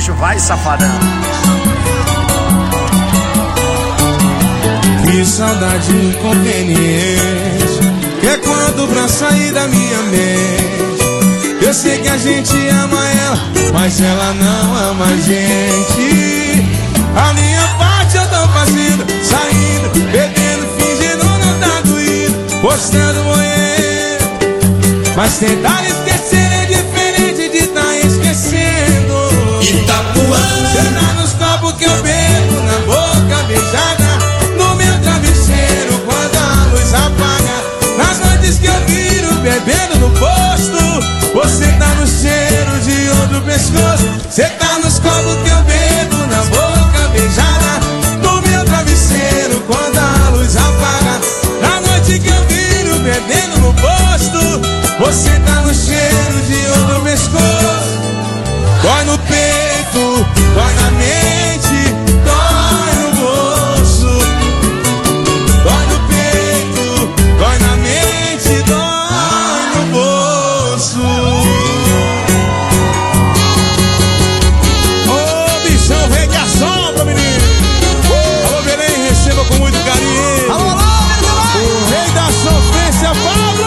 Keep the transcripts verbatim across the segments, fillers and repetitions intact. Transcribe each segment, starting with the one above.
baixo, vai, safadão. Que saudade inconveniente, que é quando pra sair da minha mente. Eu sei que a gente ama ela, mas ela não ama a gente. A minha parte eu tô fazendo, saindo, bebendo, fingindo não tá doído, postando moendo. Mas tentar esquecer é diferente de tá esquecendo. Itapuã. Cê tá nos copos que eu bebo, na boca beijada, no meu travesseiro quando a luz apaga. Nas noites que eu viro bebendo no posto, você tá no cheiro de outro pescoço. Cê tá nos copos que eu bebo, na boca beijada, no meu travesseiro quando a luz apaga. Na noite que eu viro bebendo no posto, você tá no cheiro de outro pescoço. Dói no peito, dói na mente, dói no bolso. Dói no peito, dói na mente, dói no bolso. Ô bichão, vem que assombra, menino. Alô, Belém, receba com muito carinho. Alô, alô, o rei da sofrência, Pablo.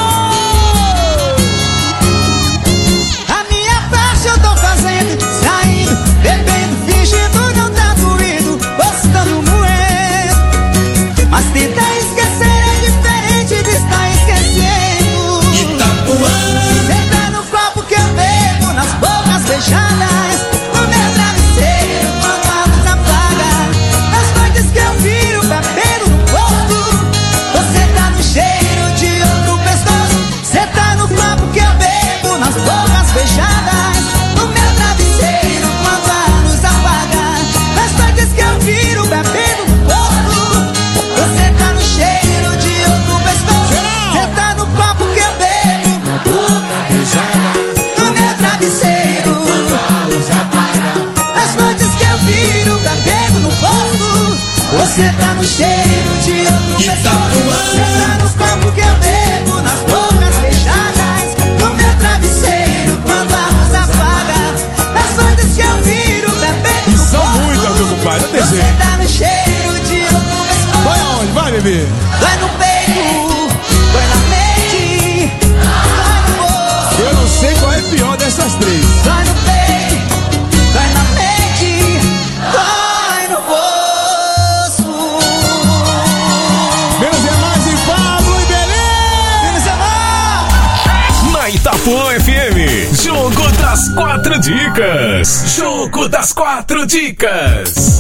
Saindo, bebendo, fingindo não tá doído, postando moendo. Mas tentar esquecer é diferente de estar esquecendo. Itapuã. Cê tá no copo que eu bebo, nas bocas beijadas, no meu travesseiro quando a luz apaga. Nas noites que eu viro bebendo no posto, você tá no cheiro de outro pescoço. Cê tá no copo que eu bebo, nas bocas beijadas, no meu travesseiro quando a luz apaga. Nas noites que eu viro bebendo no posto, você tá no cheiro de outro pescoço. Cê tá no copo que eu bebo, na boca beijada, no meu travesseiro quando a luz apaga. Nas noites que eu viro bebendo no posto, você tá no cheiro de outro pescoço. Cê tá no copo que eu bebo, nas bocas beijadas, no meu travesseiro quando a luz apaga. Nas noites que eu viro bebendo no São posto, muitas, meu compadre, não tem você jeito. tá no cheiro de outro pescoço. Vai aonde? Vai, bebê. Dói no peito, dói na mente, dói no bolso. Eu não sei qual é a pior dessas três. Dói no peito, dói na mente, dói no bolso. Menos é mais em Pablo e Belém. Menos é mais. Na Itapuã F M, Jogo das Quatro Dicas. Jogo das Quatro Dicas.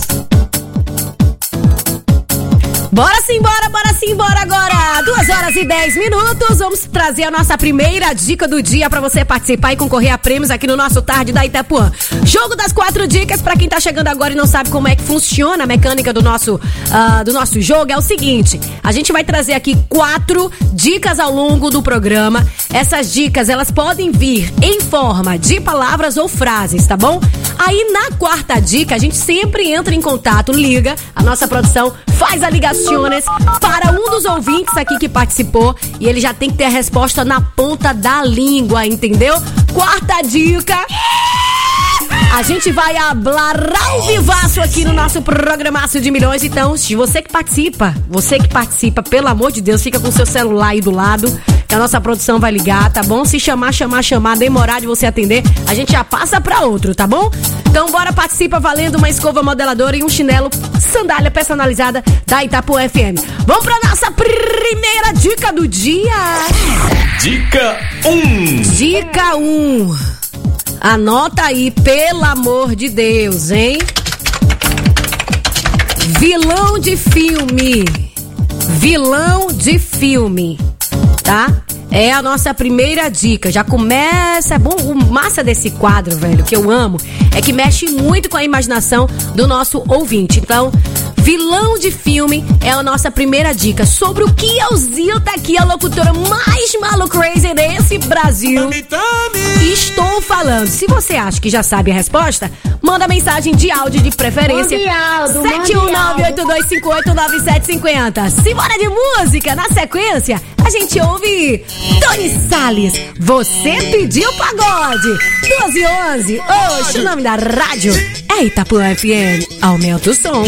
Bora sim, bora, bora sim, bora agora! Duas horas e dez minutos, vamos trazer a nossa primeira dica do dia pra você participar e concorrer a prêmios aqui no nosso Tarde da Itapuã. Jogo das Quatro Dicas, pra quem tá chegando agora e não sabe como é que funciona a mecânica do nosso, uh, do nosso jogo, é o seguinte, a gente vai trazer aqui quatro dicas ao longo do programa. Essas dicas, elas podem vir em forma de palavras ou frases, tá bom? Aí na quarta dica, a gente sempre entra em contato, liga, a nossa produção faz a ligação para um dos ouvintes aqui que participou e ele já tem que ter a resposta na ponta da língua, entendeu? Quarta dica. A gente vai hablar ao vivaço aqui no nosso programaço de milhões. Então, se você que participa, você que participa, pelo amor de Deus, fica com o seu celular aí do lado, que a nossa produção vai ligar, tá bom? Se chamar, chamar, chamar, demorar de você atender, a gente já passa pra outro, tá bom? Então, bora, participa valendo uma escova modeladora e um chinelo sandália personalizada da Itapuã F M. Vamos pra nossa primeira dica do dia. Dica um. Dica um. Anota aí, pelo amor de Deus, hein? Vilão de filme. Vilão de filme, tá? É a nossa primeira dica. Já começa... Bom, o massa desse quadro, velho, que eu amo, é que mexe muito com a imaginação do nosso ouvinte. Então, vilão de filme é a nossa primeira dica sobre o que a Zilda aqui, a locutora mais maluca crazy desse Brasil. Tami, tami. Estou falando. Se você acha que já sabe a resposta, manda mensagem de áudio de preferência. Mande áudio, sete um nove, oito dois cinco oito, nove sete cinco zero. Simbora de música. Na sequência, a gente ouve Tony Salles. Você pediu pagode. duas e onze. Oxe, o nome da rádio é Itapuã F M. Aumenta o som.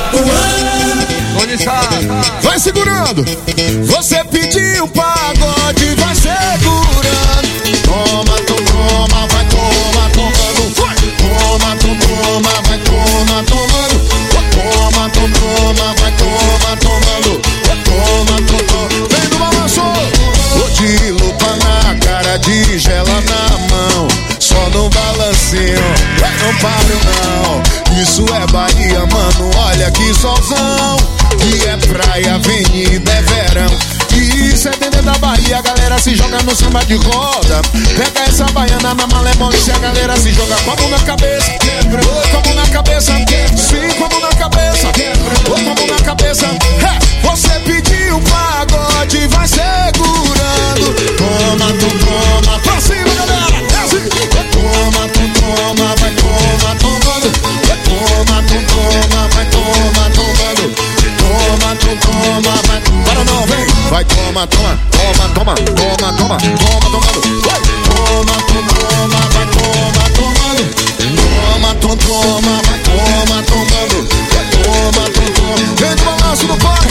Vai segurando. Você pediu pagode, vai segurando. Toma, toma, vai toma, tomando. Toma, toma, vai toma, tomando. Toma, toma, vai toma, tomando. Toma, toma, vem no balanço. Vou de lupa na cara, de gela na mão. Só no balancinho, não paro não. Isso é Bahia, mano, olha que solzão. E é praia, avenida, é verão. E isso é dentro da Bahia, a galera se joga no samba de roda. Pega essa baiana na malemolência, a galera se joga com a mão na cabeça. Oi, com a mão na cabeça. Sim, com a mão na cabeça. Oi, com a mão na cabeça. É, você pediu pagode, vai segurando. Toma, tu toma, pra cima, galera. É assim. Toma, tu toma, vai toma, tomando. Toma, tu toma, vai toma, tomando. Toma, tu toma, vai. Para não, vem. Vai, toma, toma, toma, toma, toma, toma, toma, tomando. Vai, toma, tu toma, vai, toma, tomando. Toma, tu toma, vai, toma, tomando. Vai, toma, tu toma. Vem do balanço do pai.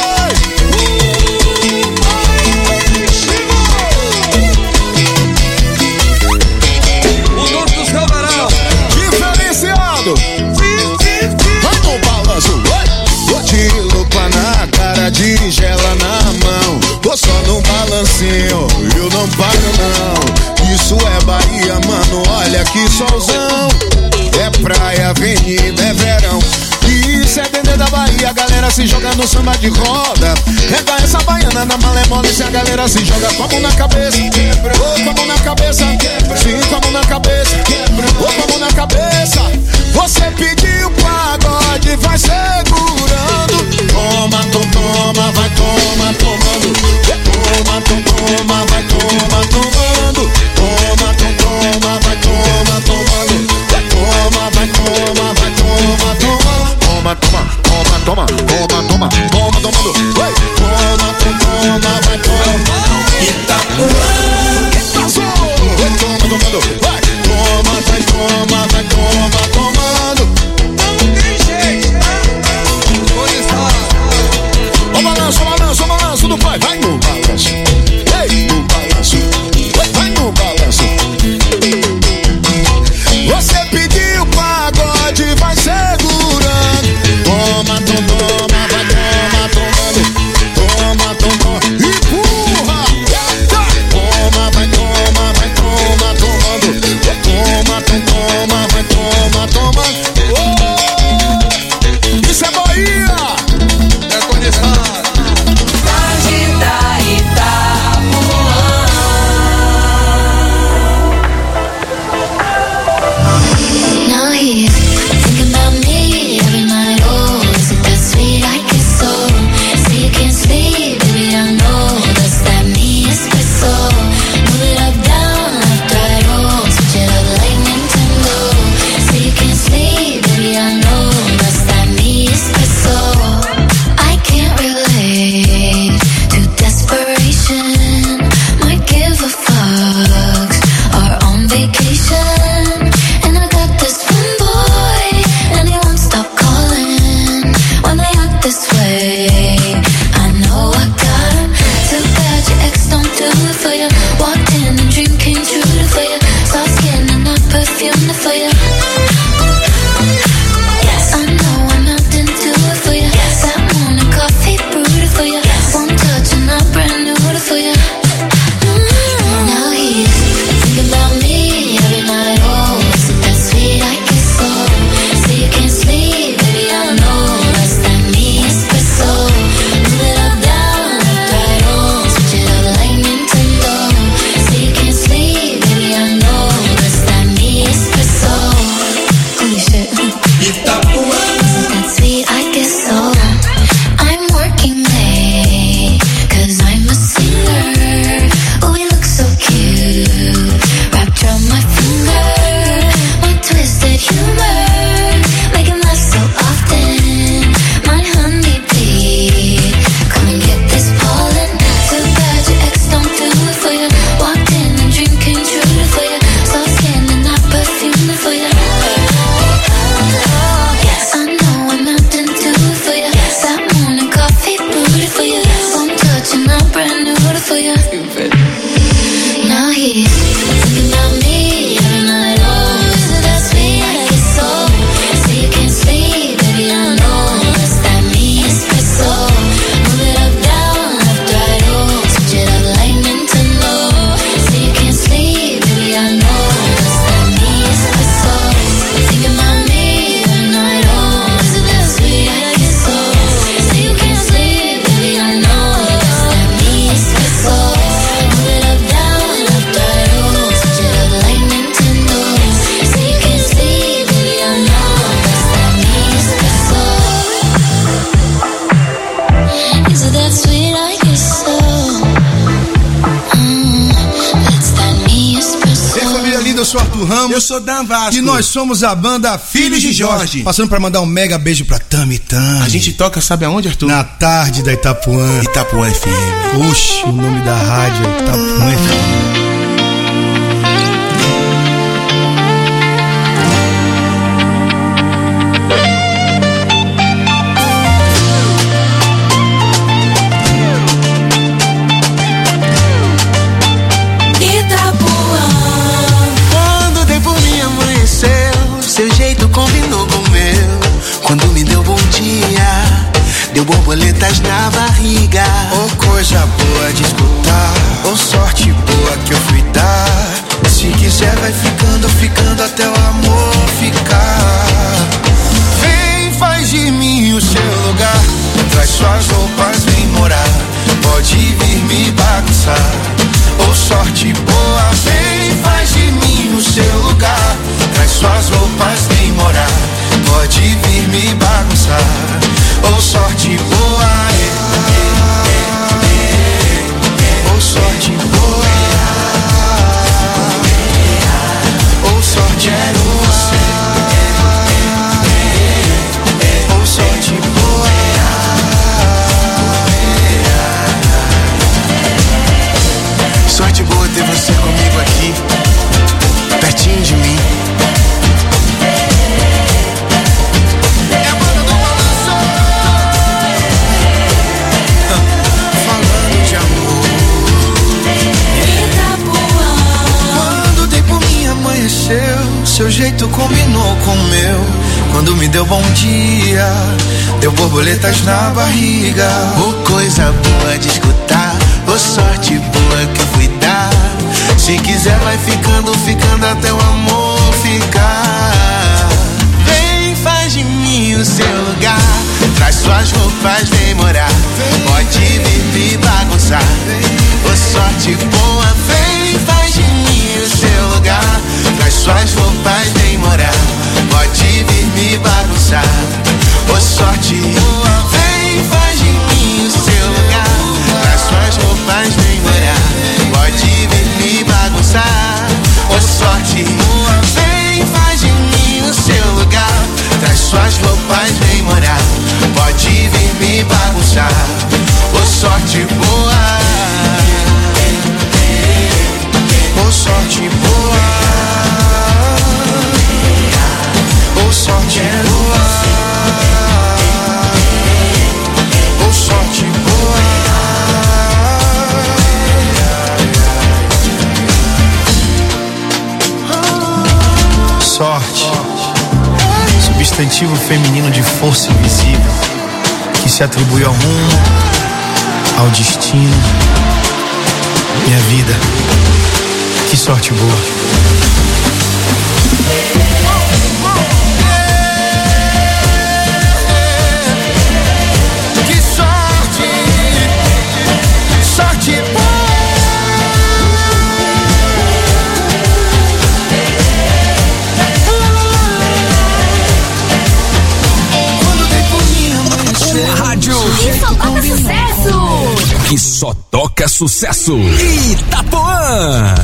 O dono do seu verão. Diferenciado. Vai no balanço, vai. Vou de lupa na cara, de gela na mão. Tô só no balancinho, eu não paro não. Isso é Bahia, mano, olha que solzão. É praia, avenida, é verão. Isso é dentro da Bahia, a galera se joga no samba de roda. Pega essa baiana na malemolência, a galera se joga com a mão na cabeça. Ou com a mão na cabeça. Sim, com a mão na cabeça. Ou com a mão na cabeça. Você pediu pagode, vai segurando. Toma, tu toma, vai toma, tomando. Toma, tu toma, vai toma, tomando. Toma, tu toma, vai toma, tomando. Toma, vai toma, vai toma, tomando. Toma, toma, toma, toma, toma, toma, toma, tomando. Vai, toma, tu toma, vai toma. Passou, vai toma, tomando. Vai, toma, vai toma, vai toma, tomando. Não tem jeito. Ó balanço, balanço, balanço do pai. Vai no balanço. Ei, no balanço. Vai no balanço. Você pediu pagode, vai segurando. Toma, tu toma, vai toma, tomando. Toma, toma, empurra. Toma, vai toma, vai toma, tomando. Toma, tu toma, vai toma, tomando. Oh, isso é Bahia. É condição. Now he's thinking about me every night. Oh, is it that sweet? I guess so. Say you can't sleep, baby, I know that's that me espresso. Move it up, down, left, right, oh, switch it up like Nintendo. Say you can't sleep, baby, I know that's that me espresso. I can't relate to desperation. Might give a fuck. Are on vacation. And I got this one boy, and he won't stop calling. When they act this way, I know I got him. Too bad your ex don't do it for you. Walked in and dream came true for you. Soft skin and not perfume for you. Yes, I know I'm out into it for you. That morning coffee brewed for you. One touch and I'm brand new for you. Now he's thinking about me every night. Oh, is it that sweet? I guess so. Say you can't sleep, baby, I know that's that me espresso. Move it up, down, left, right, oh, switch it up like Nintendo. Say you can't sleep, baby, I know that's that me espresso. Ramos. Eu sou Dan Vasco. E nós somos a banda Filhos de Jorge. Passando pra mandar um mega beijo pra Tami Tami. A gente toca, sabe aonde, Arthur? Na tarde da Itapuã. Itapuã F M. Oxe, o nome da rádio é Itapuã F M. Combinou com o meu, quando me deu bom dia, deu borboletas na barriga. Oh, coisa boa de escutar, oh, sorte boa que eu fui dar. Se quiser vai ficando, ficando até o amor ficar. Vem, faz de mim o seu lugar, traz suas roupas, vem morar. Pode vir me bagunçar, oh, sorte boa. Vem, faz de mim o seu lugar, traz suas roupas, vem morar. Pode vir me bagunçar, oh, sorte boa. eh, eh, eh, eh, oh, sorte boa. Oh, sorte boa. Oh, sorte boa. Sorte boa ter você comigo aqui, pertinho de mim. É a banda do balanço, falando de amor. Quando dei por mim amanheceu, seu jeito combinou com o meu. Quando me deu bom dia, deu borboletas na barriga. Oh, coisa boa de escutar, oh, sorte boa que eu fui dar. Se quiser vai ficando, ficando até o amor ficar. Vem, faz de mim o seu lugar, traz suas roupas, vem morar. Pode vir me bagunçar, oh, sorte boa. Vem, faz de mim o seu lugar, traz suas roupas, vem morar. Pode vir me bagunçar, oh, sorte boa. Vem, faz de mim o seu lugar, traz suas roupas, vem morar. Pode vir me bagunçar, oh, sorte boa. Vem, faz de mim o seu lugar, traz suas roupas, vem morar. Pode vir me bagunçar, oh, sorte boa. Oh, sorte boa. Oh, sorte boa. Oh, sorte boa. Sorte, substantivo feminino de força invisível, que se atribui ao rumo, ao destino. Minha vida, que sorte boa. Que sorte, sorte boa. Rádio Que só toca sucesso! que só toca sucesso. Itapuã.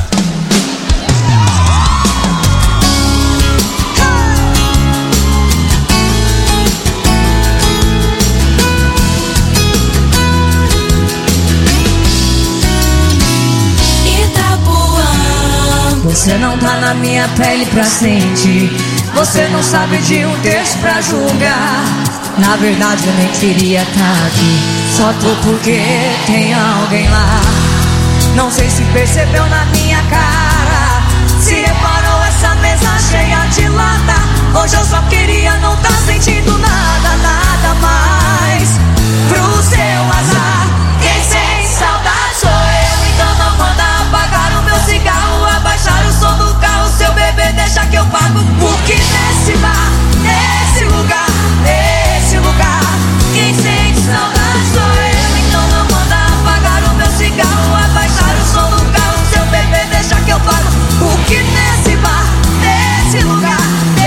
Você não tá na minha pele pra sentir. Você não sabe de um texto pra julgar. Na verdade eu nem queria tá aqui, só tô porque tem alguém lá. Não sei se percebeu na minha cara, se reparou essa mesa cheia de lata. Hoje eu só queria não tá sentindo nada, nada mais. Pro seu azar, quem sente saudade sou eu. Então não manda apagar o meu cigarro, abaixar o som do carro. Seu bebê deixa que eu pago, porque nesse bar, nesse lugar, nesse lugar, quem sente saudade sou eu. Então não manda apagar o meu cigarro, abaixar o som do carro. Seu bebê deixa que eu pago, porque nesse bar, nesse lugar,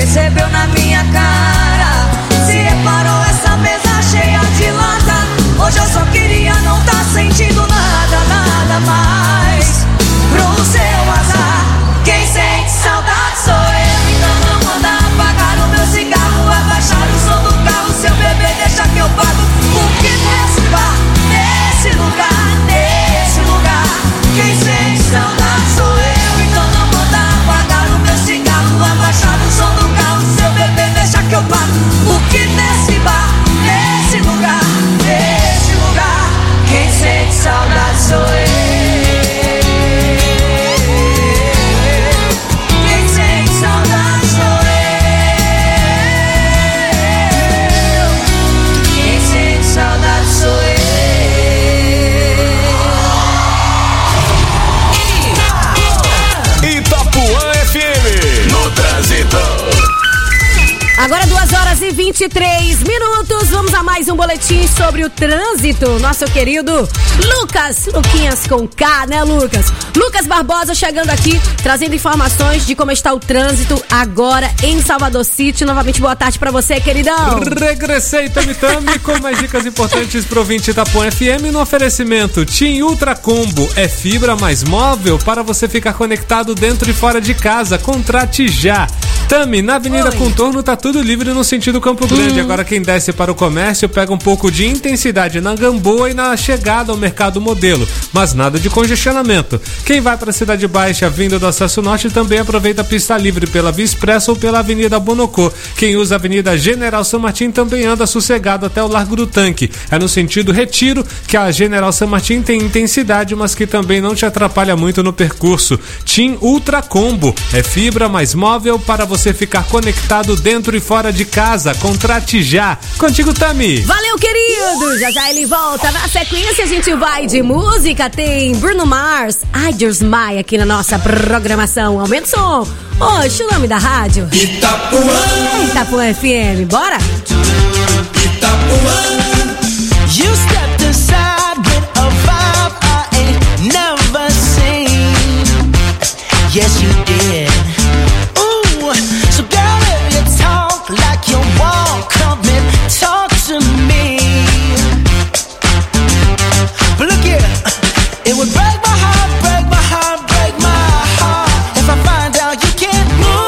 percebeu na minha cara. Se reparou essa mesa cheia de lata. Hoje eu só queria não tá sentindo nada, nada mais. Pro seu azar, quem sente saudade sou eu. Então não manda apagar o meu cigarro, abaixar o som do carro. Seu bebê deixa que eu pago. Porque nesse bar, nesse lugar, nesse lugar, quem sente saudade sou eu. Então não manda apagar o meu cigarro, abaixar o som do carro. Seu bebê deixa que eu pago. Porque nesse bar, nesse lugar, nesse lugar, quem sente saudade sou eu. Quem sente saudade sou eu. Quem sente saudade sou eu. Itapuã F M. No trânsito. Agora duas horas e vinte e três minutos, vamos a mais um boletim sobre o trânsito. Nosso querido Lucas, Luquinhas com K, né, Lucas? Lucas Barbosa chegando aqui, trazendo informações de como está o trânsito agora em Salvador City. Novamente, boa tarde pra você, queridão. Regressei, Tami Tami, com mais dicas importantes pro ouvinte Itapuã F M no oferecimento TIM Ultra Combo. É fibra mais móvel para você ficar conectado dentro e fora de casa. Contrate já. Tami, na Avenida Oi. Contorno tá tudo livre no sentido Campo Grande. Hum. Agora quem desce para o comércio pega um pouco de intensidade na Gamboa e na chegada ao Mercado Modelo, mas nada de congestionamento. Quem vai para a Cidade Baixa vindo do Acesso Norte também aproveita a pista livre pela Via Expressa ou pela Avenida Bonocô. Quem usa a Avenida General San Martín também anda sossegado até o Largo do Tanque. É no sentido Retiro que a General San Martín tem intensidade, mas que também não te atrapalha muito no percurso. TIM Ultra Combo é fibra mais móvel para você ficar conectado dentro e fora de casa. Contrate já. Contigo, Tami. Valeu, querido. Já já ele volta. Na sequência a gente vai de música. Tem Bruno Mars, I Just Might aqui na nossa programação. Aumenta o som. Oxe, o nome da rádio? Itapuã. Itapuã F M. Bora? Itapuã. You stepped inside with a vibe I ain't never seen. Yes, you did. Ooh, so girl, if you talk like you walk, come and talk to me. But look here, it would break my heart, break my heart, break my heart if I find out you can't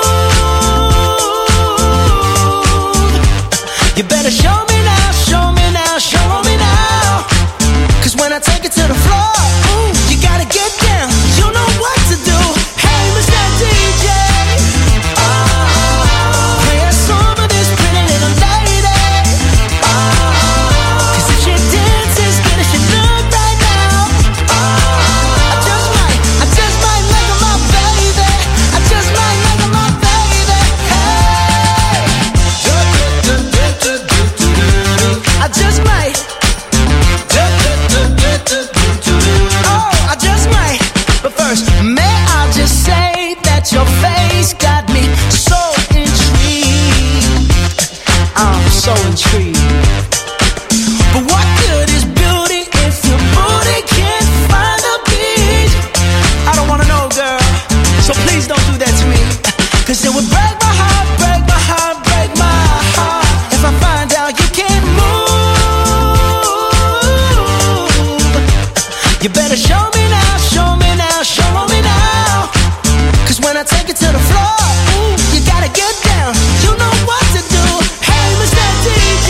move. You better show me now, show me now, show me now. Cause when I take it to the floor, ooh, you gotta get down, you know what to do. Hey, Mister D J, oh, play a song of this pretty little lady. Oh, cause if she dances good as she look right now, oh, I just might, I just might like her, my baby. I just might like her, my baby. Hey, I just might. Oh, I just might. But first, may I just say that your face got me so intrigued. I'm so intrigued. But what good is beauty if your booty can't find a beat? I don't wanna know, girl, so please don't do that to me. Cause it would break my heart, break my heart, break my heart if I find out you can't move. You better show me now, show me now, show me now. Cause when I take it to the floor, ooh, you gotta get down, you know what to do. Hey, Mister D J,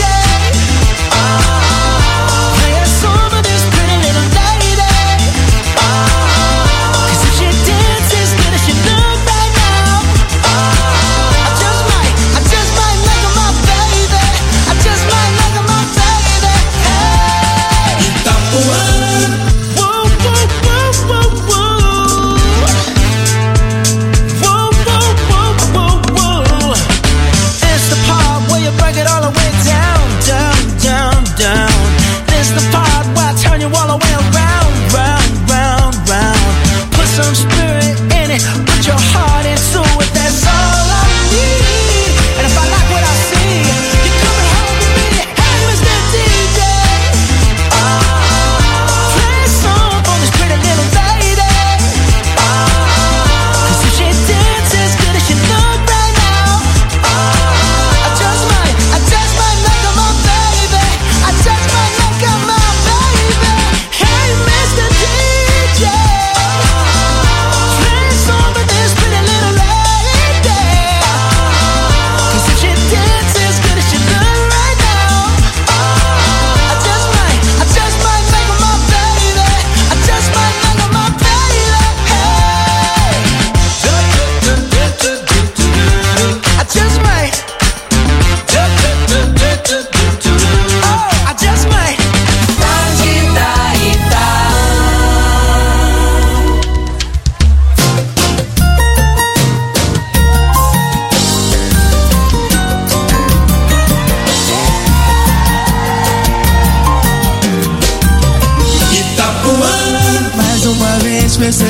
oh, play a song of this pretty little lady. Oh, cause if she dances good as she look right now, oh, I just might, I just might like her, my baby. I just might like her, my baby. Hey, Itapuã. woo, woo, woo, woo, woo. Woo, woo, woo, woo, woo.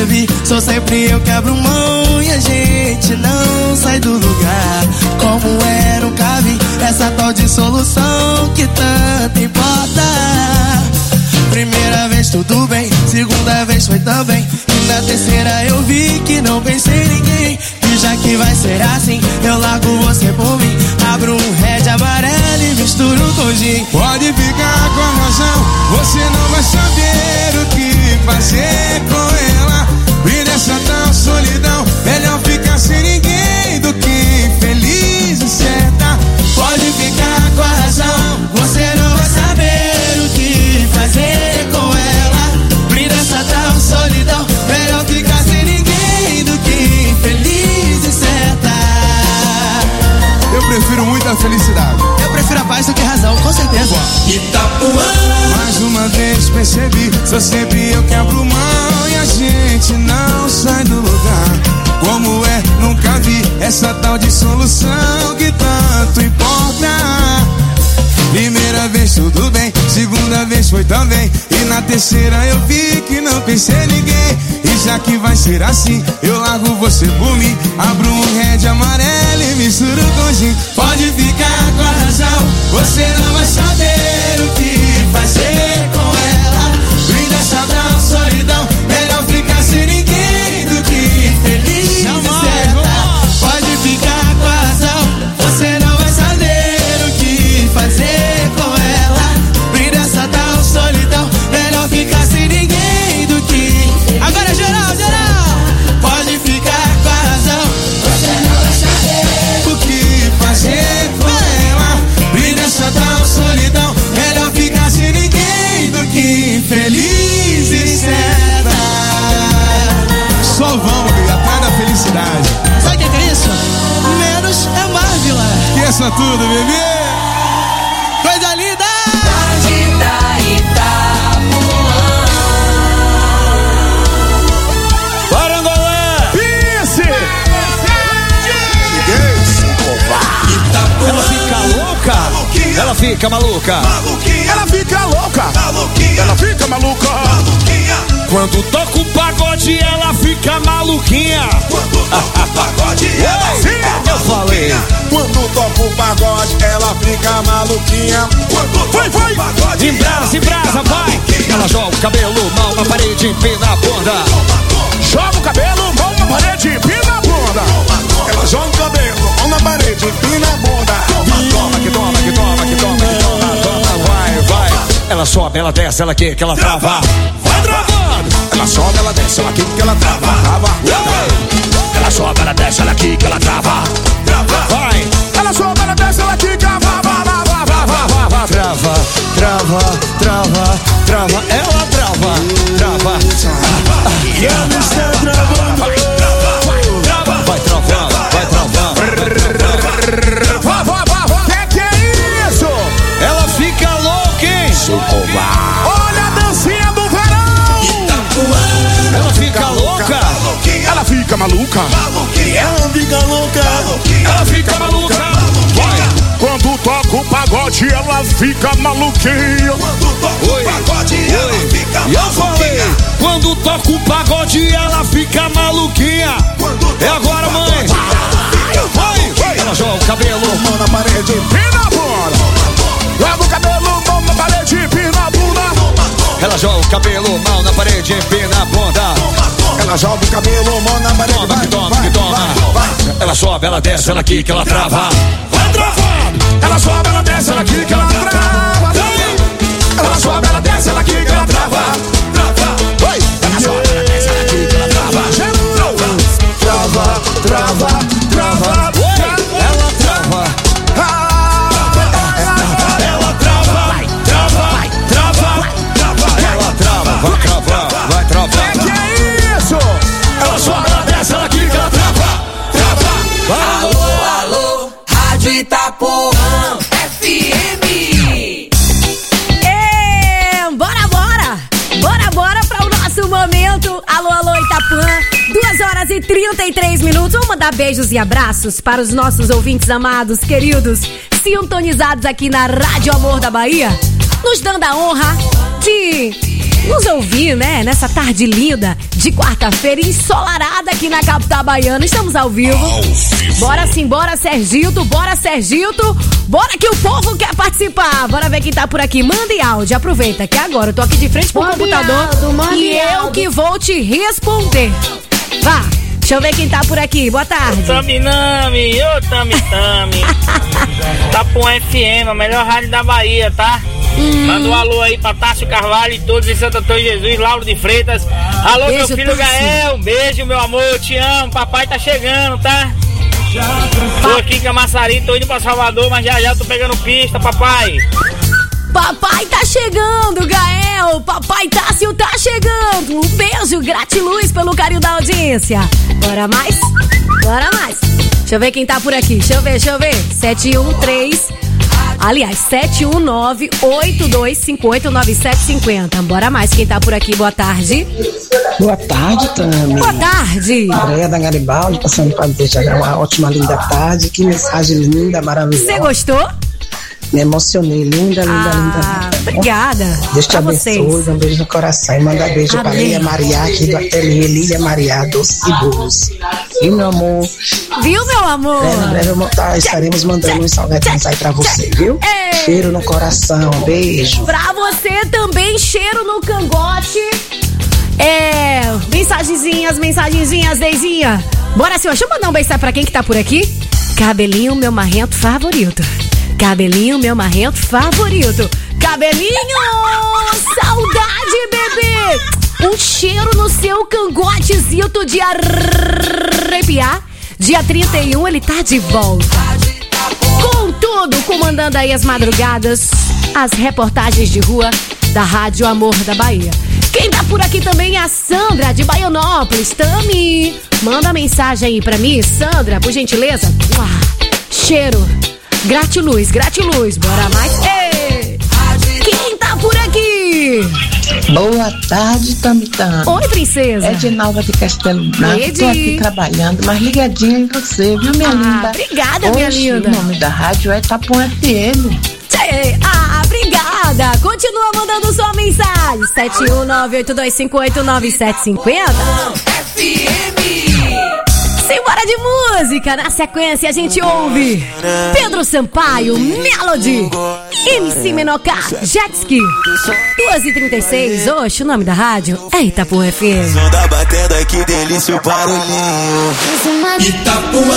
percebi, sou sempre eu quebro mão e a gente não sai do lugar. Como é, nunca vi essa tal de solução que tanto importa. Primeira vez tudo bem, segunda vez foi também, e na terceira eu vi que não pensei em ninguém. E já que vai ser assim, eu largo você por mim, abro um red amarelo e misturo com gin. Pode ficar com a razão, você não vai saber o que fazer com ela. E nessa tal solidão, melhor ficar sem ninguém do que infeliz e certa. Pode ficar com a razão, você não vai saber o que fazer com ela. Brinda essa tal solidão, melhor ficar sem ninguém do que infeliz e certa. Eu prefiro muita felicidade. Eu prefiro a paz do que a razão, com certeza. Itapuã. Mais uma vez percebi, sou sempre eu quebro mão e a gente não sai do lugar. Como é, nunca vi essa tal de solução que tanto importa. Primeira vez tudo bem, segunda vez foi também, e na terceira eu vi que não pensei em ninguém. E já que vai ser assim, eu largo você por mim, abro um red amarelo e misturo com gin. Pode ficar com a razão, você não vai saber o que fazer com ela. Brinda essa tal solidão, melhor ficar sem ninguém do que feliz e certa. Pode ficar com a razão, você não vai saber o que fazer com ela. Brinda essa tal solidão, melhor ficar sem ninguém do que. Agora geral, geral. Pode ficar com a razão, você não vai saber o que fazer com ela. Brinda essa tal solidão, melhor ficar sem ninguém do que infeliz e certa. Só vamos, amiga, atrás da felicidade. Sabe o que, que é isso? Menos é mais, Vila. Esqueça tudo, bebê. Coisa linda! Parangolé! Isso! Ela fica louca, ela fica maluca, Ela fica louca, ela fica maluca. quando toca o pagode ela fica maluquinha. Quando toca o pagode ela fica Eu falei, Quando toca o pagode ela fica maluquinha. Quando foi, toca foi, o pagode em brasa, em brasa, vai. Ela joga o cabelo mal na parede, empina a bunda. Joga o cabelo, mão na parede, empina a bunda. Ela joga o cabelo, mão na parede, empina a bunda. Toma, que toma, que toma, que toma, que toma, toma, vai, vai. Ela sobe, ela desce, ela quer que ela trava. Vai travando. Ela sobe, ela desce, ela quica, ela trava. Trava. Ela sobe, ela desce, ela quica, ela trava. Trava. Vai. Ela sobe, ela desce, ela quica, va, va, va, va, va, va, va, va. Trava, trava, trava, trava. Ela trava, trava. E ela está travando. Vai travando, vai travando. Va, va, va, va. Que que é isso? Ela fica louca, hein? Olha a dancinha do verão. Ela fica louca. Ela fica maluca. Ela fica louca. Ela fica maluca. Vai. Quando toca o pagode, ela fica maluquinha. Quando toca Oi, o pagode, ela oi. fica E eu falei, maluquinha. quando toca o pagode, ela fica maluquinha. É agora, mãe. Vai. Ela joga o cabelo, Mão na parede, empina a bunda. Joga o cabelo, mão na parede, empina a bunda. ela joga o cabelo mal na parede, empina a bunda. Ela joga o cabelo, mão na parede, Toma, vai, que toma, vai, que toma. vai, vai. Ela sobe, ela desce, ela quica, ela trava. Vai travando. Ela sobe, ela desce, ela quica, ela trava. Ela sobe, ela desce, ela quica, ela trava. Trava. Oi. Ela sobe, ela desce, ela quica, ela trava. Trava, trava, trava. Ela trava. Ela trava, trava, trava, trava. Ela trava, vai travar, vai travar. Que que é isso? Ela sobe, ela desce, ela quica, ela trava. Trava. Alô, alô, Rádio Itapuã F M. É, bora, bora! Bora, bora para o nosso momento. Alô, alô, Itapuã. duas horas e trinta e três minutos. Vamos mandar beijos e abraços para os nossos ouvintes amados, queridos, sintonizados aqui na Rádio Amor da Bahia, nos dando a honra de nos ouvir, né? Nessa tarde linda de quarta-feira ensolarada aqui na capital baiana. Estamos ao vivo. Bora sim, bora Sergito, bora Sergito. Bora que o povo quer participar. Bora ver quem tá por aqui. Mande áudio, aproveita que agora eu tô aqui de frente pro Mande computador áudio, e eu áudio. que vou te responder. Vá, deixa eu ver quem tá por aqui. Boa tarde. Taminami, ô Tami Tami. Tapuã F M, a melhor rádio da Bahia, tá? Hum. Manda um alô aí pra Tássio Carvalho e todos em Santo Antônio de Jesus, Lauro de Freitas. Alô, Beijo, meu filho Tássio. Gael, um beijo, meu amor, eu te amo, papai tá chegando, tá? Tô aqui em Camaçari, tô indo pra Salvador, mas já já tô pegando pista, papai. Papai tá chegando, Gael. Papai Tássio tá chegando. Um beijo, gratiluz pelo carinho da audiência. Bora mais? Bora mais. Deixa eu ver quem tá por aqui. Deixa eu ver, deixa eu ver. sete um três. Aliás, sete um nove, oito dois cinco oito, nove sete cinco zero. Bora mais. Quem tá por aqui? Boa tarde. Boa tarde, Tami. Boa tarde. Andréia da Garibaldi, passando para desejar uma ótima, linda tarde. Que mensagem linda, maravilhosa. Você gostou? Me emocionei, linda, linda, Ah, linda. obrigada. Deus te Pra abençoe, vocês. um beijo no coração. E manda beijo para Amém. Lia Maria, aqui do ateliê Lia Maria, doce e bolos. E meu amor, Viu, meu amor? em breve eu tá, estaremos mandando uns salgadinhos aí pra você, viu? Ei. Cheiro no coração, beijo. Pra você também, cheiro no cangote. É. Mensagenzinhas, mensagenzinhas, Deizinha. Bora, senhor. Deixa eu mandar um beijo pra quem que tá por aqui. Cabelinho, meu marrento favorito. Cabelinho, meu marrento favorito. Cabelinho! Saudade, bebê! Um cheiro no seu cangotezito de arrepiar. Dia trinta e um ele tá de volta. Com tudo, comandando aí as madrugadas, as reportagens de rua da Rádio Amor da Bahia. Quem tá por aqui também é a Sandra, de Baianópolis. Tami, manda mensagem aí pra mim, Sandra, por gentileza. Uá, cheiro. Gratiluz, gratiluz. Bora mais. Ei! Quem tá por aqui? Boa tarde, Tami Tami. Oi, princesa. Edinalva de Castelo Branco. Edi. Tô aqui trabalhando, mas ligadinha em você, viu, minha Ah, linda? obrigada, minha Hoje, linda. O nome da rádio é Tapuã F M. Tchê, ah, obrigada. Continua mandando sua mensagem. sete um nove, oito dois cinco oito, nove sete cinco zero. F M. Simbora de música. Na sequência a gente ouve Pedro Sampaio, Melody, M C Menocá, Jetski. duas e trinta e seis. Oxe, o nome da rádio é Itapuã F M. Som da batenda, que delícia o barulhinho. Itapuã.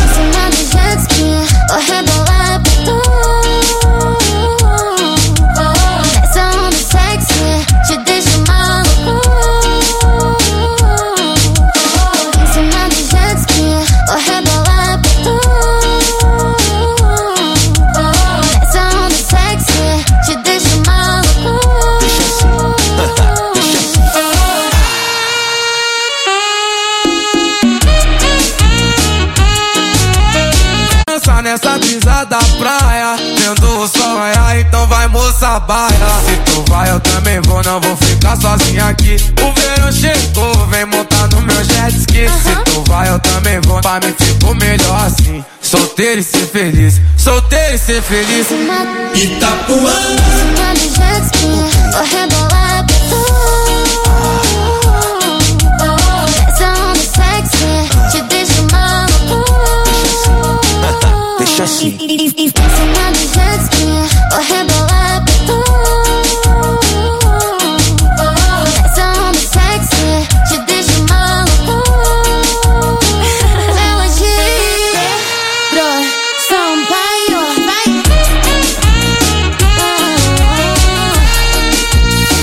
Nessa brisa da praia, vendo o sol raiar, então vai moça baia. Se tu vai eu também vou, não vou ficar sozinho aqui. O verão chegou, vem montar no meu jet ski. Se tu vai eu também vou, pra mim ficou melhor assim. Solteiro e ser feliz, solteiro e ser feliz. Itapuã. Vou rebolar pra tu. Essa onda sexy te deixa maluco. Deixa assim. Em cima do jet ski, vou rebolar pra tu. Essa onda sexy te deixa maluco. Melody, Pedro Sampaio, vai.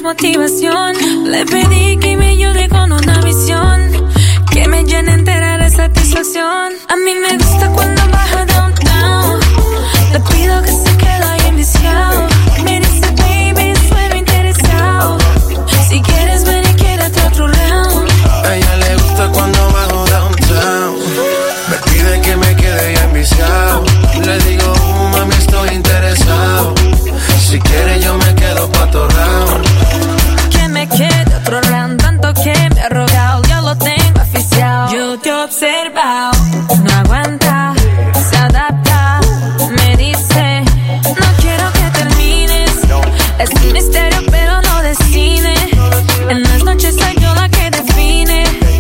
motivación. Le pedí que me ayude con una visión que me llene entera de satisfacción. A mí me gusta cuando baja downtown. Le pido que se quede ahí enviciado. Me dice baby, sueno interesado. Si quieres ven y quédate otro round. A ella le gusta cuando bajo downtown. Me pide que me quede ya enviciado. Le digo, uh, mami, estoy interesado. Si quiere yo me quedo pa' otro round. Que me quede otro round, tanto que me ha rogado, ya lo tengo oficial. Yo te he observado, no aguanta, se adapta. Me dice, no quiero que termines. Es un misterio pero no de cine. En las noches soy yo la que define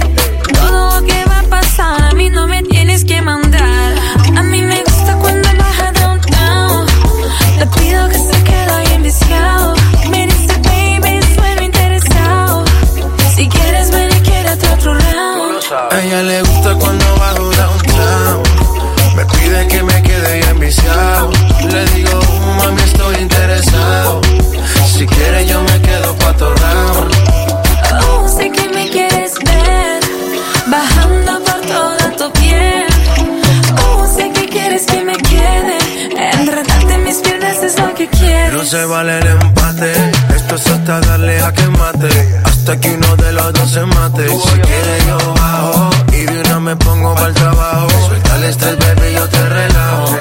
todo lo que va a pasar. A mí no me tienes que mandar. A mí me gusta cuando baja downtown. Le pido que se quede ahí enviciado. Me dice baby, sueno interesado. Si quieres ven y quédate otro round. A ella le gusta cuando bajo downtown. Me pide que me quede ya enviciado. Le digo, uh, mami, estoy interesado. Si quiere yo me quedo pa' otro round. Oh, sé que me quieres ver bajando por toda tu piel. Oh, sé que quieres que me quede. Enredarte en mis piernas es lo que quieres. No se vale el empate. Esto es hasta darle a que mate. Hasta que uno de los dos se mate. Si quiere yo bajo y de una me pongo para el trabajo. Suelta el estrés, baby, yo te relajo.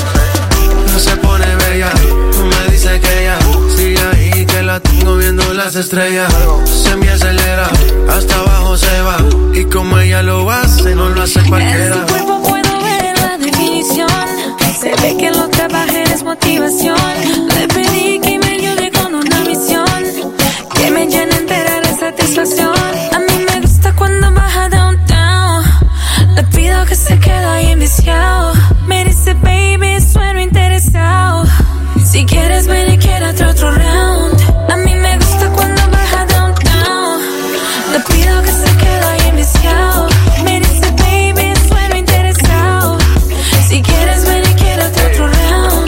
No se pone bella, me dice que ya sigue ahí, que la tengo viendo las estrellas. Se me acelera, hasta abajo se va. Y como ella lo hace, no lo hace cualquiera. En su cuerpo puedo ver la definición. Se ve que lo trabaja es motivación. Le pedí que me ayude con una misión que me llene entera de satisfacción. A mí me gusta cuando baja downtown. Le pido que se quede ahí enviciado. Me dice baby, sueno interesado. Si quieres ven y quédate otro round. A mí me gusta cuando baja downtown. Le pido que se quede ahí enviciado. Me dice baby, sueno interesado. Si quieres ven y quédate otro round.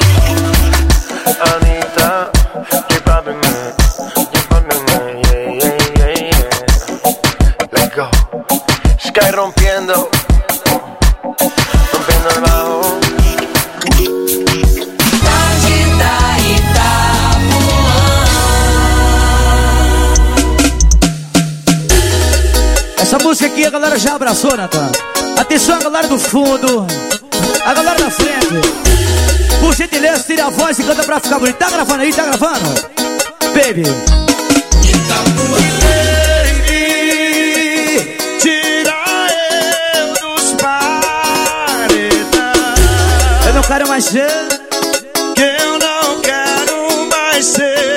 Anita, J Balvin, J Balvin, yeah, yeah, yeah, yeah. Let's go. Sky rompiendo, rompiendo el bajo. Essa música aqui a galera já abraçou, Natan. Atenção a galera do fundo, a galera da frente. Por gentileza, tira a voz e canta pra ficar bonito. Tá gravando aí? Tá gravando? Baby. Baby, tira eu dos paredões. Eu não quero mais ser. Que eu não quero mais ser.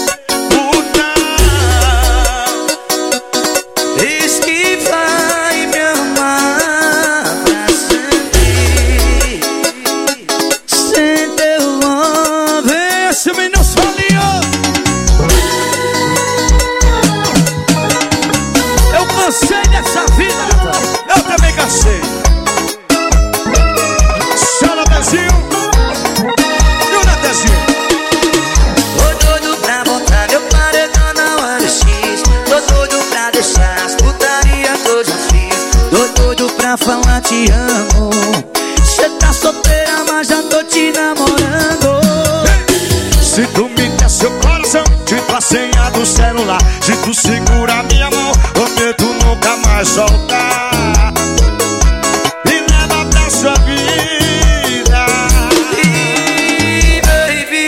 Falar te amo. Cê tá solteira, mas já tô te namorando. Se tu me der seu coração, te dou a senha do celular. Se tu segura minha mão, prometo nunca mais soltar. E leva pra sua vida. E baby,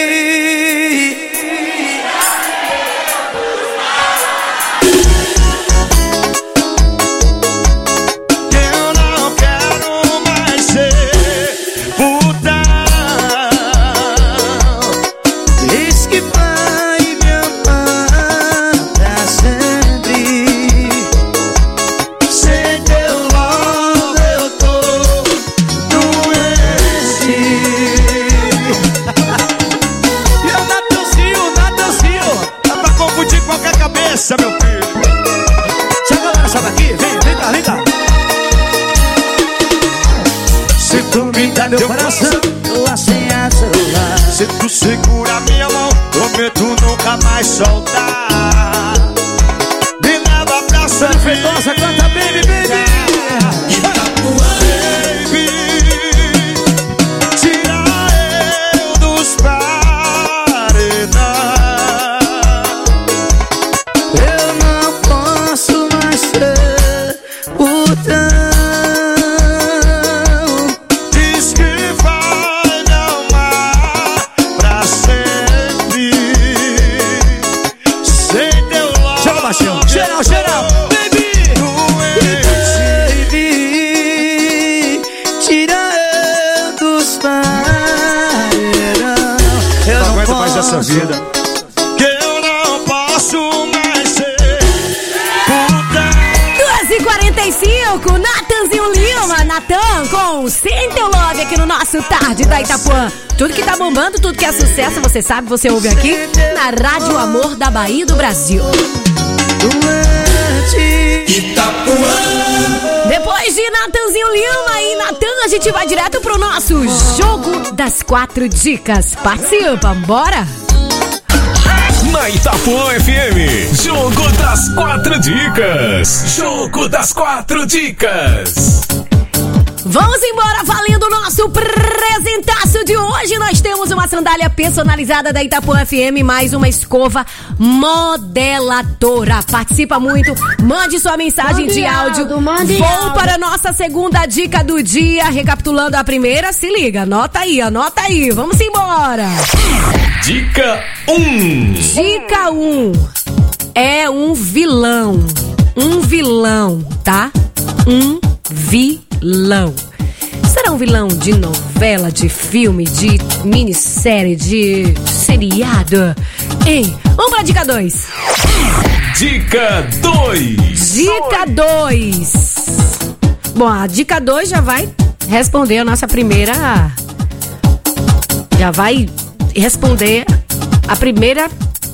meu filho. Se a galera sabe aqui, vem, vem cá, vem cá. Se tu me dá meu coração, tô a senha do celular. Se tu segura minha mão, prometo nunca mais soltar. nossa vida. Que eu não posso mais ser puta. duas e quarenta e cinco, Natanzinho Lima, Natan com Sente o Love aqui no nosso Tarde da Itapuã. Tudo que tá bombando, tudo que é sucesso, você sabe, você ouve aqui na Rádio Amor da Bahia do Brasil. Itapuã. Depois de Natanzinho Lima e Natan, a gente vai direto pro nosso Jogo das Quatro Dicas. Participa, bora! Na Itapuã F M, Jogo das Quatro Dicas. Jogo das Quatro Dicas. Vamos embora, valendo o nosso presentaço de hoje. Nós temos uma sandália personalizada da Itapuã F M, mais uma escova modeladora. Participa muito, mande sua mensagem Mande de áudio. áudio, mande Vou áudio. para a nossa segunda dica do dia. Recapitulando a primeira, se liga, anota aí, anota aí. Vamos embora. Dica um. Dica um. É um vilão. Um vilão, tá? Um vilão. Será um vilão de novela, de filme, de minissérie, de seriado? Hein? Vamos pra dica dois. Dica dois. Dica dois. Bom, a dica dois já vai responder a nossa primeira... Já vai responder a primeira...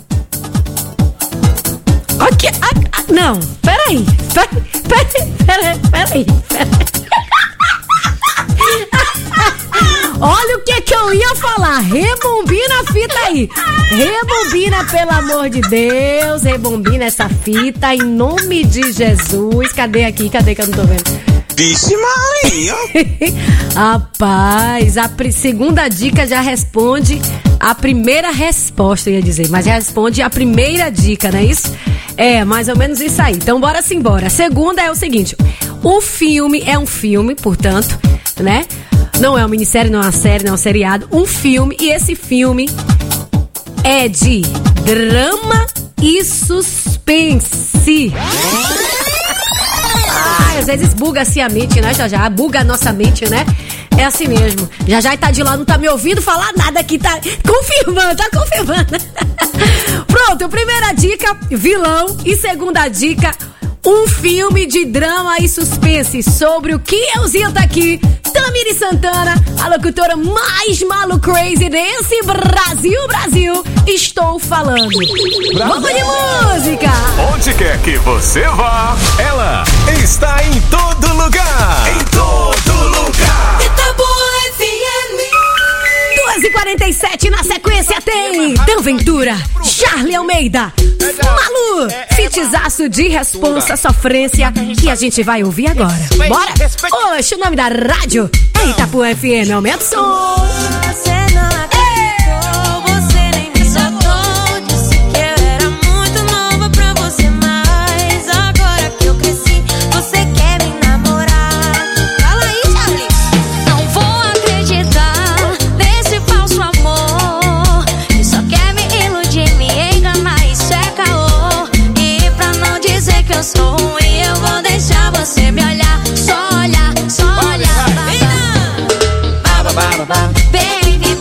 Ok, ah, ah, não, peraí, peraí, peraí, peraí, peraí, peraí. Olha o que que eu ia falar, rebobina a fita aí, rebobina pelo amor de Deus, rebobina essa fita em nome de Jesus. Cadê aqui, cadê que eu não tô vendo? Vixe Maria. Rapaz, a pri- segunda dica já responde a primeira resposta, eu ia dizer, mas já responde a primeira dica, não é isso? É, mais ou menos isso aí. Então bora sim, bora. A segunda é o seguinte, o filme é um filme, portanto, né? Não é uma minissérie, não é uma série, não é um seriado, um filme, e esse filme é de drama e suspense. Ai, às vezes buga assim a mente, né, já já? Buga a nossa mente, né? É assim mesmo. Já já tá de lá, não tá me ouvindo falar nada aqui, tá confirmando, tá confirmando. Pronto, primeira dica, vilão. E segunda dica, um filme de drama e suspense. Sobre o que euzinho tá aqui, Tamiri Santana, a locutora mais malu crazy desse Brasil, Brasil, estou falando. Vamos de música! Onde quer que você vá, ela está em todo lugar. Em todo lugar. Itapuã F M. duas e quarenta e sete, na sequência tem Dan Ventura, Charlie Almeida, Malu, fitizaço de responsa, sofrência, que a gente vai ouvir agora. Bora? Oxe, o nome da rádio é Itapuã F M, aumenta o som. Você não acreditou, você nem me soltou. Disse que eu era muito nova pra você, mas agora que eu cresci, você quer me namorar. Fala aí, Charlie. Não vou acreditar nesse falso amor que só quer me iludir, me enganar, isso é caô. E pra não dizer que eu sou ruim, eu vou deixar você me olhar. Só olhar, só olhar. Baby,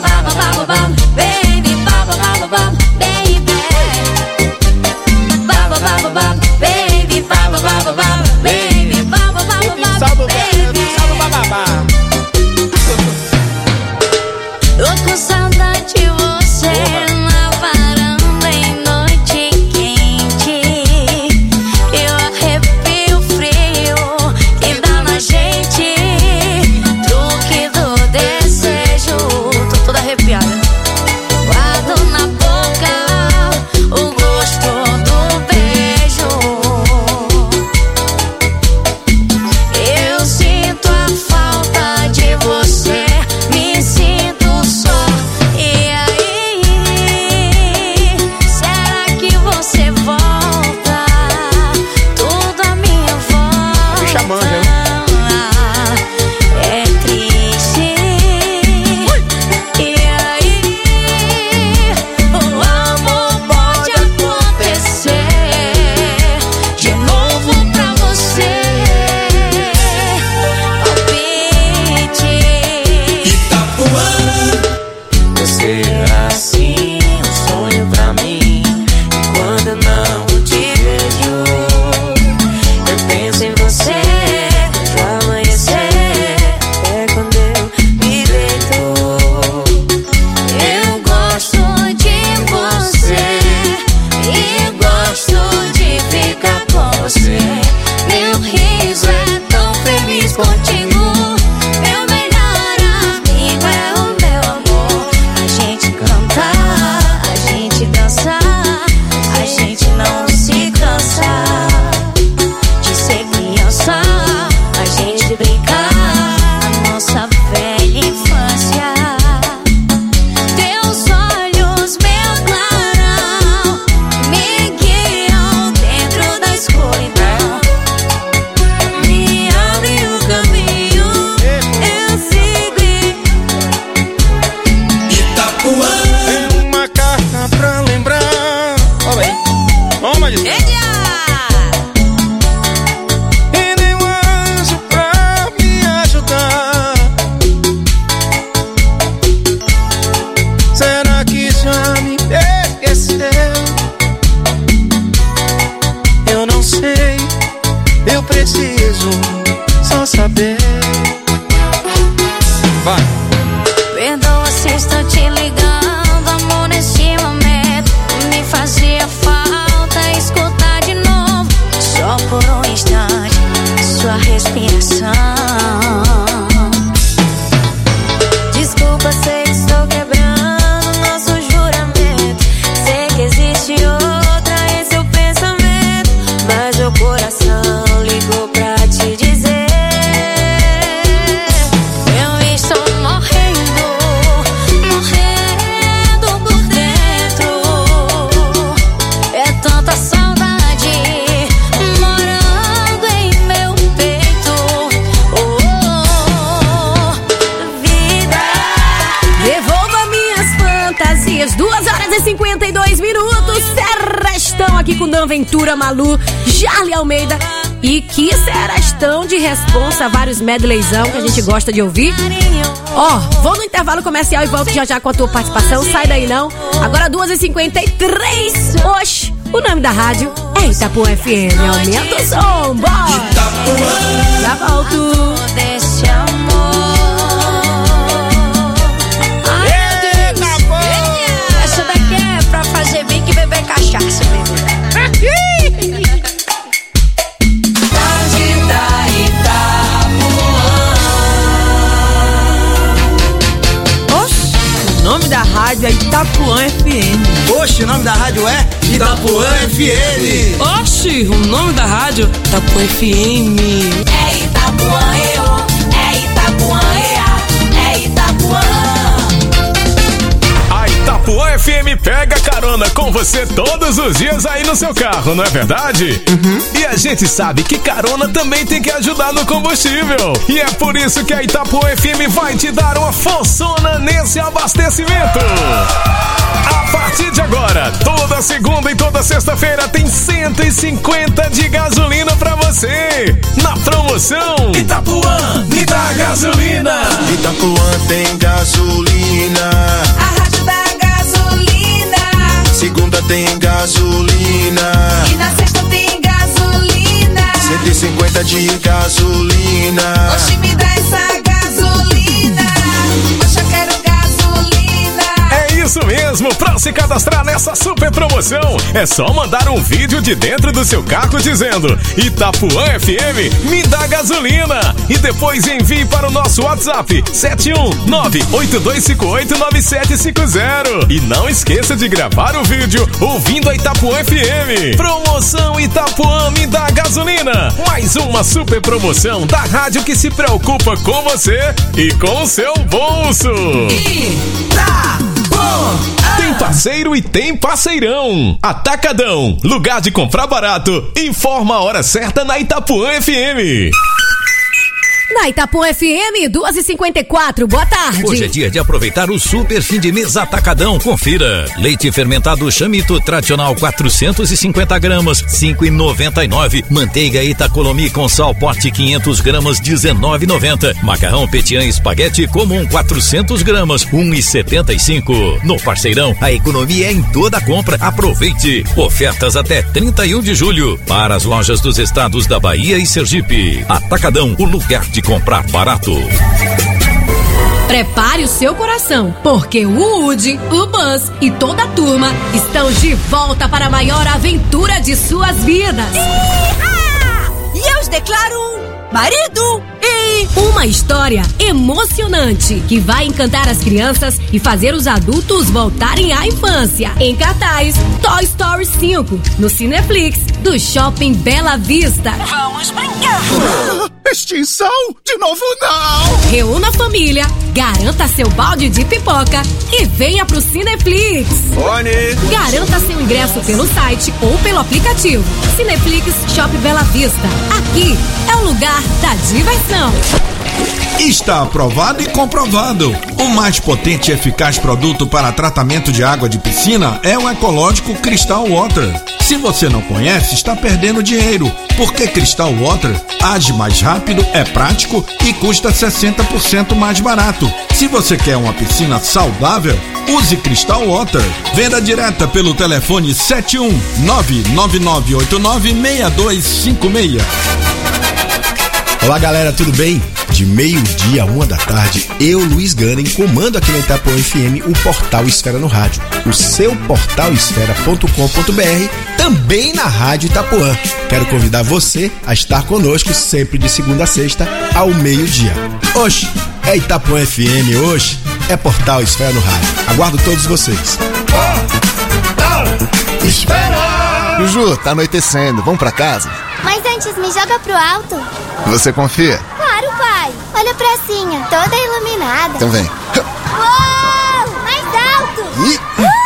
preciso só saber. Vai. Perdoa se estou te ligando, amor, nesse momento. Me fazia falta escutar de novo, só por um instante, sua respiração. Desculpa, sei que estou quebrando nosso juramento. Sei que existe outra em seu pensamento, mas meu coração ligou pra te dizer: eu estou morrendo, morrendo por dentro. É tanta saudade morando em meu peito. Oh, oh, oh, vida. Devolva minhas fantasias. Duas horas e cinquenta e dois minutos. Serestão aqui com Dan Ventura, Malu, Jarly Almeida. E que serestão de responsa, vários medleyzão que a gente gosta de ouvir. Ó, oh, vou no intervalo comercial e volto já já com a tua participação. Sai daí não. Agora duas e cinquenta e três. Oxe, o nome da rádio é Itapuã F M. Aumenta o som, bora. Já volto. Desse amor. Ai, meu Deus. Essa daqui é pra fazer bem que beber cachaça, bebê. O nome da rádio é Itapuã F M. Oxe, o nome da rádio é Itapuã F M. Oxe, o nome da rádio Itapuã F M. É Itapuã, eu, é Itapuã, ea, é Itapuã. A Itapuã F M pega carona com você todos os dias aí no seu carro, não é verdade? Uhum. E a gente sabe que carona também tem que ajudar no combustível. E é por isso que a Itapuã F M vai te dar uma forçona nesse abastecimento. A partir de agora, toda segunda e toda sexta-feira tem cento e cinquenta de gasolina pra você. Na promoção Itapuã, me dá gasolina. Itapuã tem gasolina. A rádio da gasolina. Segunda tem gasolina. E na sexta tem gasolina. cento e cinquenta de gasolina. Oxe, me dá essa gasolina. Oxe, eu quero gasolina. É isso mesmo, pra se cadastrar nessa super promoção, é só mandar um vídeo de dentro do seu carro dizendo Itapuã F M, me dá gasolina. E depois envie para o nosso WhatsApp sete um nove oito dois cinco oito nove sete cinco zero. E não esqueça de gravar o vídeo ouvindo a Itapuã F M. Promoção Itapuã, me dá gasolina. Mais uma super promoção da rádio que se preocupa com você e com o seu bolso. Tem parceiro e tem parceirão. Atacadão, lugar de comprar barato. Informa a hora certa na Itapuã F M. Na Itapuã F M, duas e cinquenta e quatro, boa tarde. Hoje é dia de aproveitar o super fim de mês Atacadão. Confira. Leite fermentado Chamito tradicional quatrocentos e cinquenta gramas, cinco e noventa e nove. Manteiga Itacolomi com sal pote quinhentos gramas, dezenove e noventa. Macarrão Petian espaguete comum quatrocentos gramas, um e setenta e cinco. No Parceirão, a economia é em toda compra. Aproveite. Ofertas até trinta e um de julho para as lojas dos estados da Bahia e Sergipe. Atacadão, o lugar de comprar barato. Prepare o seu coração, porque o Woody, o Buzz e toda a turma estão de volta para a maior aventura de suas vidas. E eu os declaro um marido e uma história emocionante que vai encantar as crianças e fazer os adultos voltarem à infância. Em cartaz, Toy Story cinco, no Cineflix, do Shopping Bela Vista. Vamos brincar! Extinção? De novo não! Reúna a família, garanta seu balde de pipoca e venha pro Cineflix. Fone! Garanta seu ingresso pelo site ou pelo aplicativo. Cineflix Shopping Bela Vista. Aqui é o lugar da diversão. Está aprovado e comprovado. O mais potente e eficaz produto para tratamento de água de piscina é o ecológico Crystal Water. Se você não conhece, está perdendo dinheiro, porque Crystal Water age mais rápido, é prático e custa sessenta por cento mais barato. Se você quer uma piscina saudável, use Crystal Water. Venda direta pelo telefone sete um nove nove nove oito nove seis dois cinco seis. Olá galera, tudo bem? De meio-dia a uma da tarde, eu, Luiz Ganem, comando aqui na Itapuã F M o Portal Esfera no Rádio, o seu portal esfera ponto com ponto b r, também na Rádio Itapuã. Quero convidar você a estar conosco sempre de segunda a sexta ao meio-dia. Oxe, é Itapuã F M, hoje é Portal Esfera no Rádio. Aguardo todos vocês. Espera! Juju, tá anoitecendo, vamos pra casa? Mas antes me joga pro alto. Você confia? Claro, pai. Olha a pracinha, toda iluminada. Então vem. Uou! Mais alto! Ih.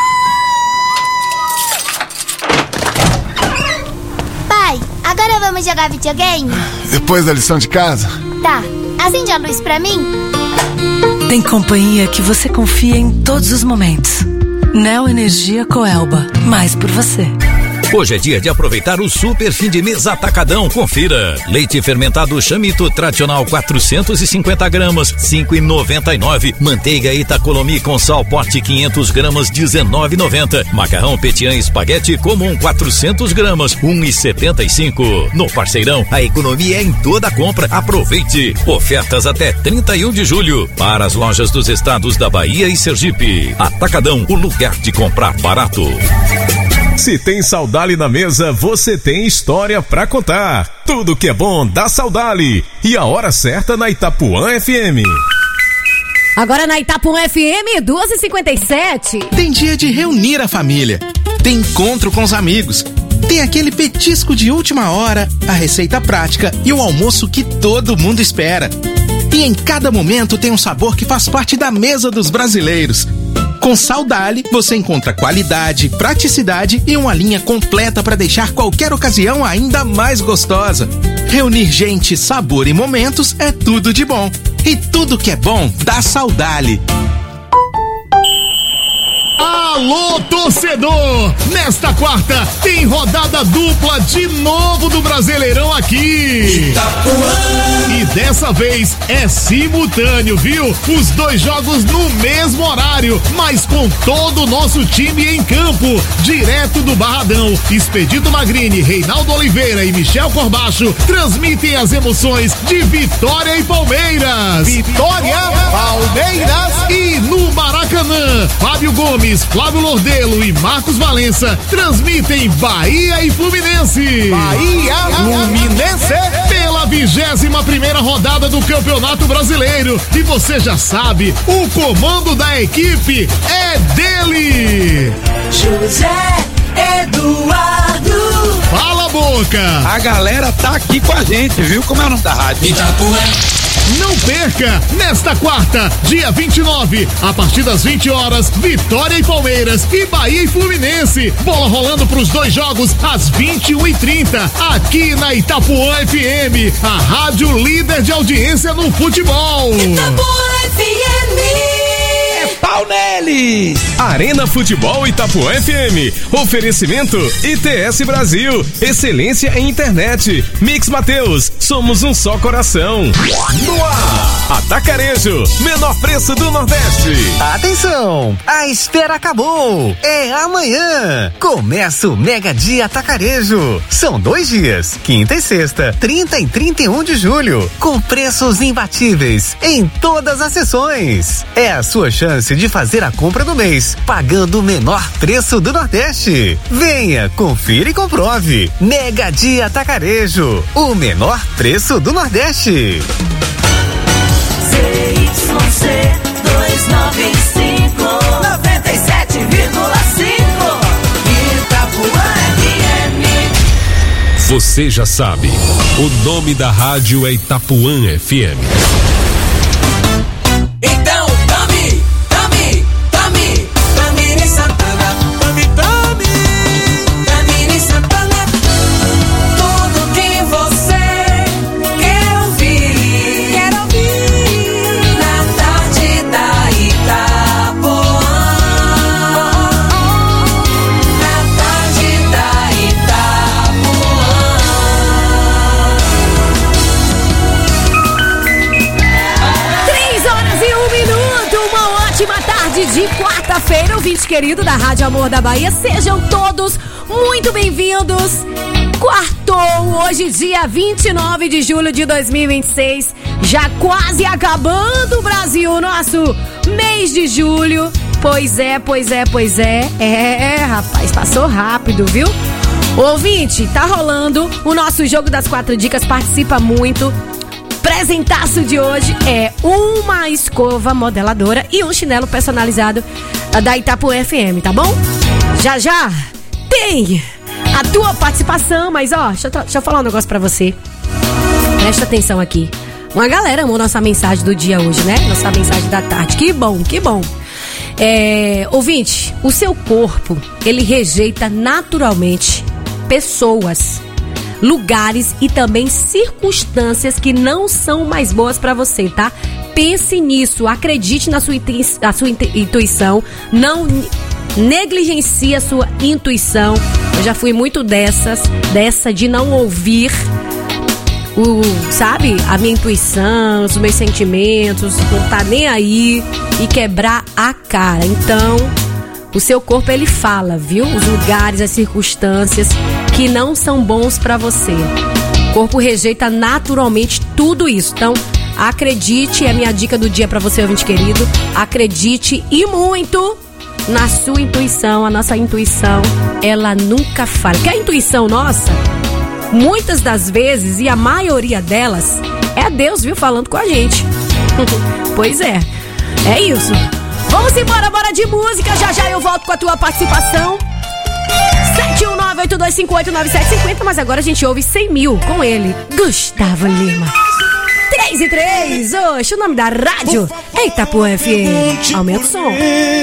Pai, agora vamos jogar videogame? Depois da lição de casa? Tá. Acende a luz pra mim. Tem companhia que você confia em todos os momentos. Neo Energia Coelba. Mais por você. Hoje é dia de aproveitar o super fim de mês Atacadão. Confira. Leite fermentado Chamito tradicional quatrocentos e cinquenta gramas, cinco e noventa e nove. Manteiga Itacolomi com sal pote quinhentos gramas, dezenove e noventa. Macarrão Petian espaguete comum quatrocentos gramas, um e setenta e cinco. No Parceirão, a economia é em toda a compra. Aproveite. Ofertas até trinta e um de julho para as lojas dos estados da Bahia e Sergipe. Atacadão, o lugar de comprar barato. Se tem Saudale na mesa, você tem história pra contar. Tudo que é bom dá Saudale. E a hora certa na Itapuã F M. Agora na Itapuã F M, duas e cinquenta e sete. Tem dia de reunir a família. Tem encontro com os amigos. Tem aquele petisco de última hora, a receita prática e o almoço que todo mundo espera. E em cada momento tem um sabor que faz parte da mesa dos brasileiros. Com Saudale, você encontra qualidade, praticidade e uma linha completa para deixar qualquer ocasião ainda mais gostosa. Reunir gente, sabor e momentos é tudo de bom. E tudo que é bom dá Saudale. Alô, torcedor! Nesta quarta tem rodada dupla de novo do Brasileirão aqui. Itapuã. E dessa vez é simultâneo, viu? Os dois jogos no mesmo horário, mas com todo o nosso time em campo. Direto do Barradão, Expedito Magrini, Reinaldo Oliveira e Michel Corbacho transmitem as emoções de Vitória e Palmeiras. Vitória, Palmeiras e no Maracanã, Fábio Gomes, Flávio Lordelo e Marcos Valença transmitem Bahia e Fluminense. Bahia, Fluminense pela vigésima primeira rodada do Campeonato Brasileiro. E você já sabe, o comando da equipe é dele. José Eduardo. Fala, Boca. A galera tá aqui com a gente, viu? Como é o nome da rádio? Itapuã. Não perca, nesta quarta, dia vinte e nove, a partir das vinte horas, Vitória e Palmeiras e Bahia e Fluminense. Bola rolando pros dois jogos às vinte e uma e trinta, aqui na Itapuã F M, a rádio líder de audiência no futebol. Itapuã F M. Pau neles! Arena Futebol Itapuã F M. Oferecimento I T S Brasil. Excelência em internet. Mix Mateus. Somos um só coração. No ar. Atacarejo. Menor preço do Nordeste. Atenção! A espera acabou. É amanhã. Começa o Mega Dia Atacarejo. São dois dias, quinta e sexta, trinta e trinta e um de julho, com preços imbatíveis em todas as sessões. É a sua chance de fazer a compra do mês, pagando o menor preço do Nordeste. Venha, confira e comprove. Mega Dia Atacarejo, o menor preço do Nordeste. C Y C duzentos e noventa e cinco, noventa e sete vírgula cinco Itapuã F M. Você já sabe, o nome da rádio é Itapuã F M. Então, tome, tome, tome, Tamiri Santana, tome, tome, Tamiri Santana, tudo que você quer ouvir, quer ouvir, na tarde da Itapuã, na tarde da Itapuã. Três horas e um minuto, uma ótima tarde de quarta-feira, ouvinte querido da Rádio Amor da Bahia, sejam todos muito bem-vindos. Quartou, hoje dia vinte e nove de julho de dois mil e vinte e seis, já quase acabando o Brasil, nosso mês de julho. Pois é, pois é, pois é, é, rapaz, passou rápido, viu? Ouvinte, tá rolando o nosso jogo das quatro dicas, participa muito. Presentaço de hoje é uma escova modeladora e um chinelo personalizado da Itapuã F M, tá bom? Já já tem a tua participação, mas ó, deixa eu, deixa eu falar um negócio pra você. Presta atenção aqui. Uma galera amou nossa mensagem do dia hoje, né? Nossa mensagem da tarde. Que bom, que bom. É, ouvinte, o seu corpo, ele rejeita naturalmente pessoas, lugares e também circunstâncias que não são mais boas pra você, tá? Pense nisso, acredite na sua, intui- na sua intuição, não negligencie a sua intuição. Eu já fui muito dessas, dessa de não ouvir o, sabe, a minha intuição, os meus sentimentos, não tá nem aí e quebrar a cara. Então, o seu corpo, ele fala, viu? Os lugares, as circunstâncias que não são bons pra você. O corpo rejeita naturalmente tudo isso. Então, acredite, é a minha dica do dia pra você, ouvinte querido. Acredite e muito na sua intuição. A nossa intuição, ela nunca falha. Porque a intuição nossa, muitas das vezes, e a maioria delas, é Deus, viu, falando com a gente. Pois é, é isso. Vamos embora, bora de música. Já já eu volto com a tua participação. sete um nove, oito dois cinco oito, nove sete cinco zero. Mas agora a gente ouve cem mil com ele, Gustavo Lima. três e três, oxe, o nome da rádio é Itapuã F M. Aumenta o som.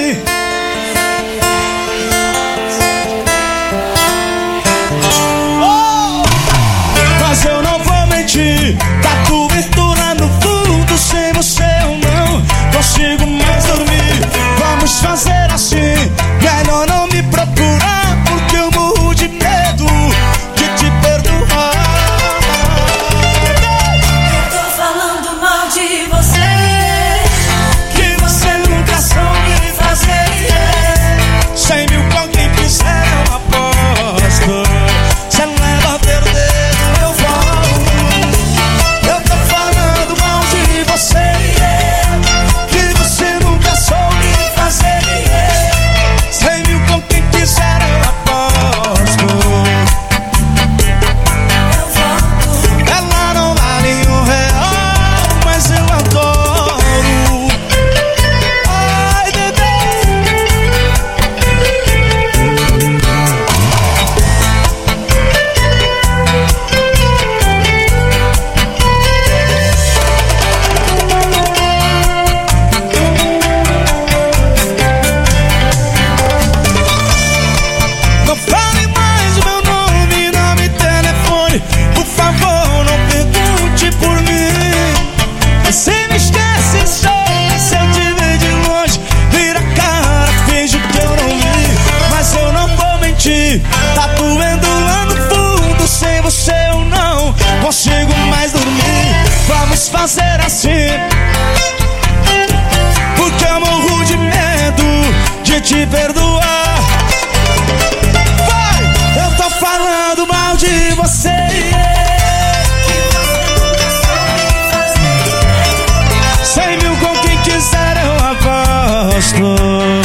Mas eu não vou mentir, tá cobertura no fundo. Sem você eu não consigo mais dormir. Vamos fazer assim, melhor não me procurar, porque eu morro de medo de te perdoar. Eu tô falando mal de você, que você nunca soube fazer. Cem mil com quem quiser eu aposto. Cê leva a perder, eu volto. Eu tô falando mal de você, que você nunca soube fazer. Cem mil com quem quiser eu aposto. Eu volto. Ela não vale um real, mas eu adoro. Ai, bebê. Não fale mais o meu nome, não me telefone. Por favor, não pergunte por mim. Você me esquece só se eu te ver de longe. Vira a cara, finge que eu não vi. Mas eu não vou mentir, tá doendo lá no fundo. Sem você eu não consigo mais dormir. Vamos fazer assim, porque eu morro de medo de te perdoar. Vai, eu tô falando mal de você. Cem mil com quem quiser eu aposto.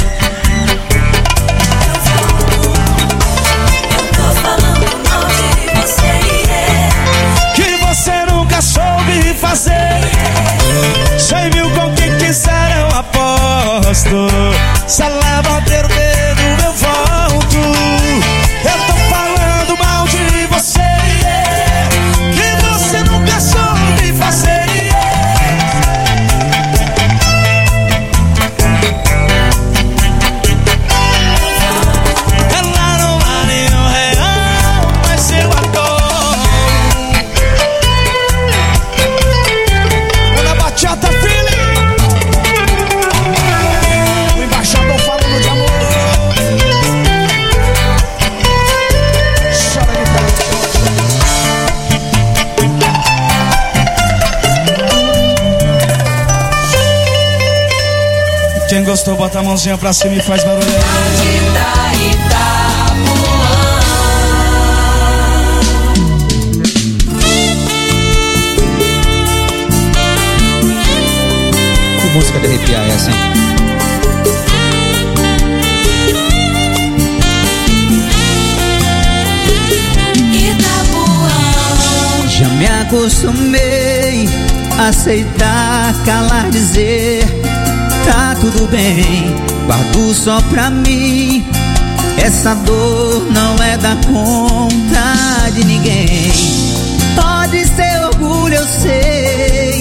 Que você nunca soube fazer. Cem mil com quem quiser eu aposto. Se leva a perder, eu volto. Eu tô falando mal de você, que você nunca soube fazer. Ela não vale um real, mas eu adoro. Ana Bachata Feeling, o embaixador falando de amor. Chora de pé. Quem gostou, bota a mãozinha pra cima e faz barulho aí. Música de arrepiar essa, hein? Já me acostumei a aceitar, calar, dizer tá tudo bem, guardo só pra mim. Essa dor não é da conta de ninguém. Pode ser orgulho, eu sei,